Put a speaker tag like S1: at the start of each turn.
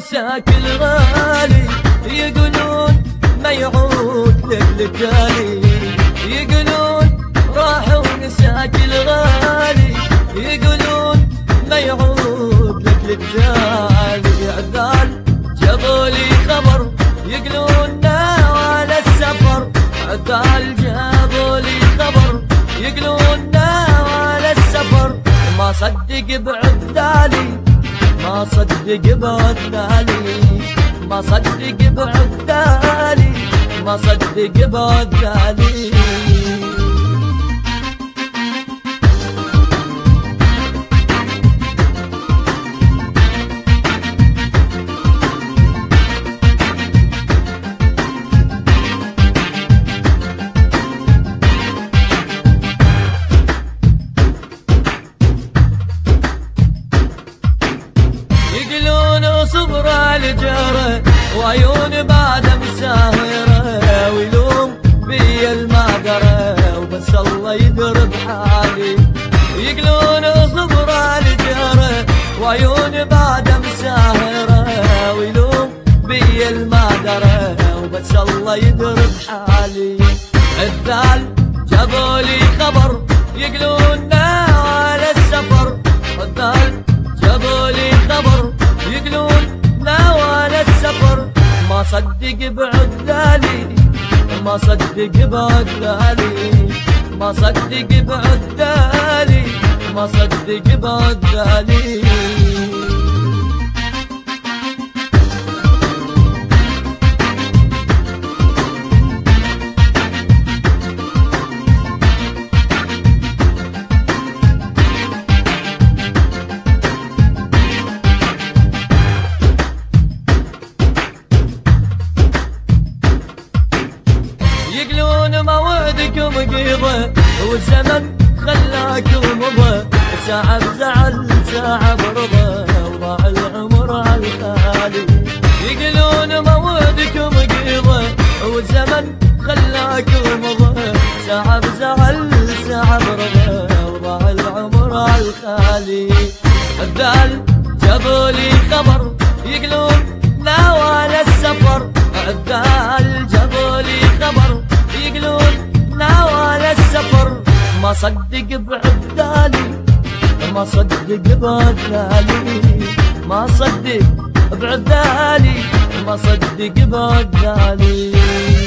S1: ونساك الغالي، يقولون ما يعود لك للتالي، يقولون راح ونساك الغالي، يقولون ما يعود لك للتالي. عذال جابوا لي خبر يقولون ناوى السفر، عذال جابوا لي خبر يقولون ناوى السفر. ما صدق بعذالي، ما صدق بعذالي، ما صدق بعذالي، ما صدق بعذالي. صبر الجرى وعيون بعد مساهرة، ويلوم بي المقرة وبس الله يدري بحالي. يقولون صبر الجرى وعيون بعد مساهرة، ويلوم بي المقرة وبس الله يدري بحالي. عذال جابوا لي خبر يقولون ناوى السفر، عذال جابوا لي خبر يقولون ناوى السفر. ما صدق بعذالي، ما صدق بعذالي، ما صدق بعذالي، ما صدق بعذالي. يقولون موعدكم قيضة والزمن خلاكم مضى، ساعة بزعل ساعة برضا وضاع العمر على الخالي. يقولون موعدكم قيضة والزمن خلاكم مضى، ساعة بزعل ساعة برضا وضاع العمر على الخالي. عذال جابوا لي خبر يقولون ناوى السفر، عذال جابوا لي خبر يقولون ناوى السفر. ما صدق بعذالي، ما صدق بعذالي، ما صدق بعذالي، ما صدق بعذالي.